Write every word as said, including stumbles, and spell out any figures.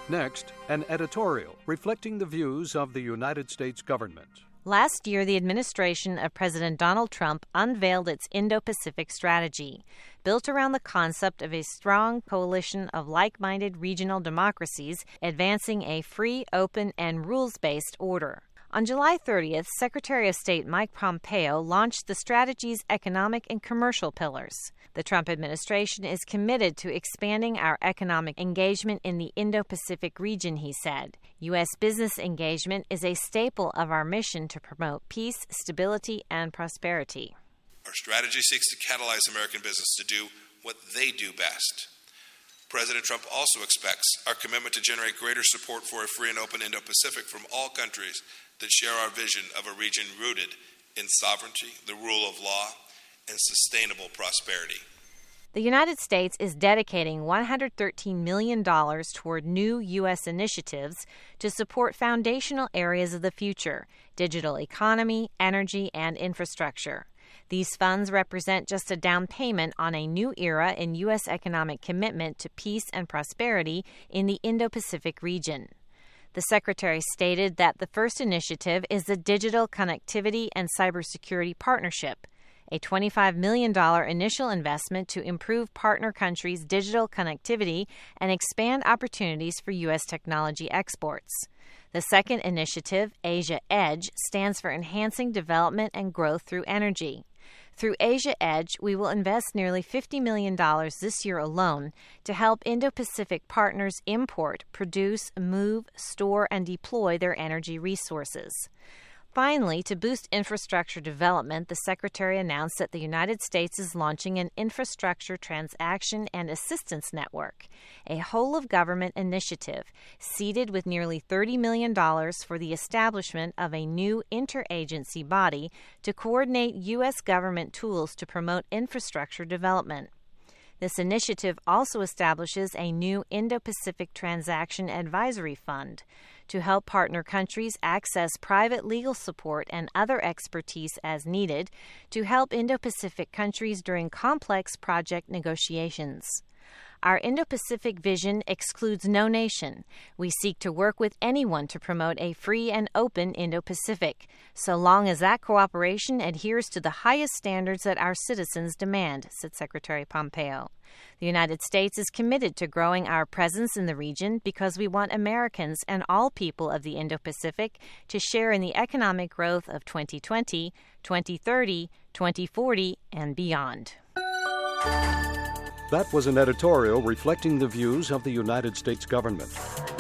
Next, an editorial reflecting the views of the United States government. Last year, the administration of President Donald Trump unveiled its Indo-Pacific strategy, built around the concept of a strong coalition of like-minded regional democracies advancing a free, open, and rules-based order. On July thirtieth, Secretary of State Mike Pompeo launched the strategy's economic and commercial pillars. The Trump administration is committed to expanding our economic engagement in the Indo-Pacific region, he said. U S business engagement is a staple of our mission to promote peace, stability, and prosperity. Our strategy seeks to catalyze American business to do what they do best. President Trump also expects our commitment to generate greater support for a free and open Indo-Pacific from all countries that share our vision of a region rooted in sovereignty, the rule of law, and sustainable prosperity. The United States is dedicating one hundred thirteen million dollars toward new U S initiatives to support foundational areas of the future: digital economy, energy, and infrastructure. These funds represent just a down payment on a new era in U S economic commitment to peace and prosperity in the Indo-Pacific region. The Secretary stated that the first initiative is the Digital Connectivity and Cybersecurity Partnership, a twenty-five million dollars initial investment to improve partner countries' digital connectivity and expand opportunities for U S technology exports. The second initiative, Asia Edge, stands for Enhancing Development and Growth Through Energy. Through Asia Edge, we will invest nearly fifty million dollars this year alone to help Indo-Pacific partners import, produce, move, store, and deploy their energy resources. Finally, to boost infrastructure development, the Secretary announced that the United States is launching an Infrastructure Transaction and Assistance Network, a whole-of-government initiative seeded with nearly thirty million dollars for the establishment of a new interagency body to coordinate U S government tools to promote infrastructure development. This initiative also establishes a new Indo-Pacific Transaction Advisory Fund to help partner countries access private legal support and other expertise as needed to help Indo-Pacific countries during complex project negotiations. Our Indo-Pacific vision excludes no nation. We seek to work with anyone to promote a free and open Indo-Pacific, so long as that cooperation adheres to the highest standards that our citizens demand, said Secretary Pompeo. The United States is committed to growing our presence in the region because we want Americans and all people of the Indo-Pacific to share in the economic growth of twenty twenty, twenty thirty, twenty forty, and beyond. That was an editorial reflecting the views of the United States government.